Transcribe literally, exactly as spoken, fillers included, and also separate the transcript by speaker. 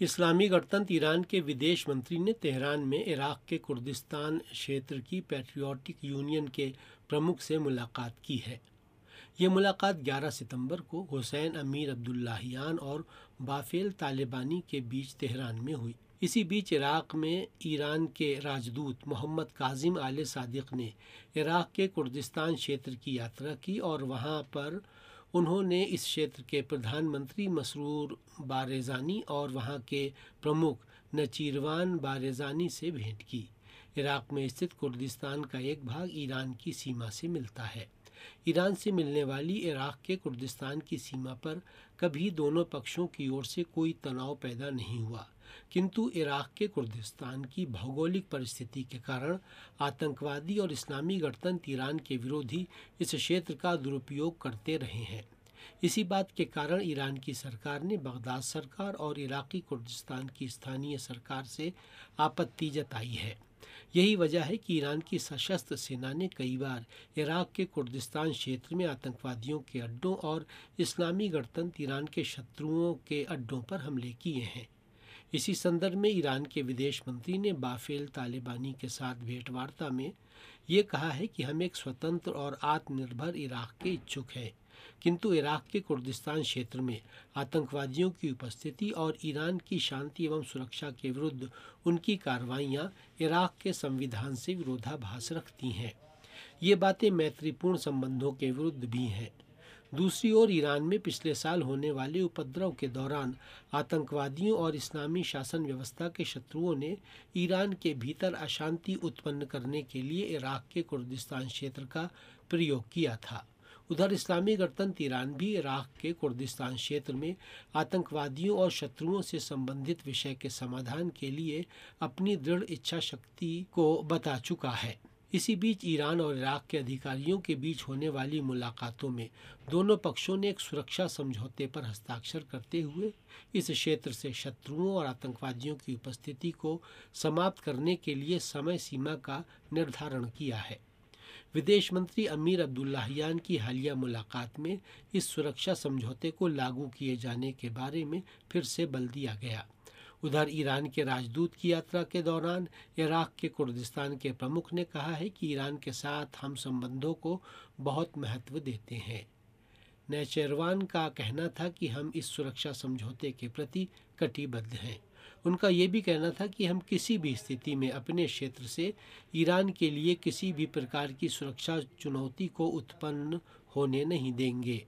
Speaker 1: इस्लामी गणतंत्र ईरान के विदेश मंत्री ने तेहरान में इराक के कुर्दिस्तान क्षेत्र की पैट्रियोटिक यूनियन के प्रमुख से मुलाकात की है। ये मुलाकात ग्यारह सितंबर को हुसैन अमीर अब्दुल्लाहियान और बाफेल तालिबानी के बीच तेहरान में हुई। इसी बीच इराक में ईरान के राजदूत मोहम्मद काजिम आले सादिक ने इराक के कुर्दिस्तान क्षेत्र की यात्रा की और वहां पर उन्होंने इस क्षेत्र के प्रधानमंत्री मसरूर बारेज़ानी और वहां के प्रमुख नचीरवान बारेज़ानी से भेंट की। इराक में स्थित कुर्दिस्तान का एक भाग ईरान की सीमा से मिलता है। ईरान से मिलने वाली इराक के कुर्दिस्तान की सीमा पर कभी दोनों पक्षों की ओर से कोई तनाव पैदा नहीं हुआ, किंतु इराक के कुर्दिस्तान की भौगोलिक परिस्थिति के कारण आतंकवादी और इस्लामी गणतंत्र ईरान के विरोधी इस क्षेत्र का दुरुपयोग करते रहे हैं। इसी बात के कारण ईरान की सरकार ने बगदाद सरकार और इराकी कुर्दिस्तान की स्थानीय सरकार से आपत्ति जताई है। यही वजह है कि ईरान की सशस्त्र सेना ने कई बार इराक के कुर्दिस्तान क्षेत्र में आतंकवादियों के अड्डों और इस्लामी गणतंत्र ईरान के शत्रुओं के अड्डों पर हमले किए हैं। इसी संदर्भ में ईरान के विदेश मंत्री ने बाफेल तालिबानी के साथ भेंटवार्ता में ये कहा है कि हम एक स्वतंत्र और आत्मनिर्भर इराक के इच्छुक हैं, किंतु इराक के कुर्दिस्तान क्षेत्र में आतंकवादियों की उपस्थिति और ईरान की शांति एवं सुरक्षा के विरुद्ध उनकी कार्रवाइयाँ इराक के संविधान से विरोधाभास रखती हैं। ये बातें मैत्रीपूर्ण संबंधों के विरुद्ध भी हैं। दूसरी ओर ईरान में पिछले साल होने वाले उपद्रव के दौरान आतंकवादियों और इस्लामी शासन व्यवस्था के शत्रुओं ने ईरान के भीतर अशांति उत्पन्न करने के लिए इराक के कुर्दिस्तान क्षेत्र का प्रयोग किया था। उधर इस्लामी गणतंत्र ईरान भी इराक के कुर्दिस्तान क्षेत्र में आतंकवादियों और शत्रुओं से संबंधित विषय के समाधान के लिए अपनी दृढ़ इच्छा शक्ति को बता चुका है। इसी बीच ईरान और इराक के अधिकारियों के बीच होने वाली मुलाकातों में दोनों पक्षों ने एक सुरक्षा समझौते पर हस्ताक्षर करते हुए इस क्षेत्र से शत्रुओं और आतंकवादियों की उपस्थिति को समाप्त करने के लिए समय सीमा का निर्धारण किया है। विदेश मंत्री अमीर अब्दुल्लाहियान की हालिया मुलाकात में इस सुरक्षा समझौते को लागू किए जाने के बारे में फिर से बल दिया गया। उधर ईरान के राजदूत की यात्रा के दौरान इराक के कुर्दिस्तान के प्रमुख ने कहा है कि ईरान के साथ हम संबंधों को बहुत महत्व देते हैं। नैचेरवान का कहना था कि हम इस सुरक्षा समझौते के प्रति कटिबद्ध हैं। उनका ये भी कहना था कि हम किसी भी स्थिति में अपने क्षेत्र से ईरान के लिए किसी भी प्रकार की सुरक्षा चुनौती को उत्पन्न होने नहीं देंगे।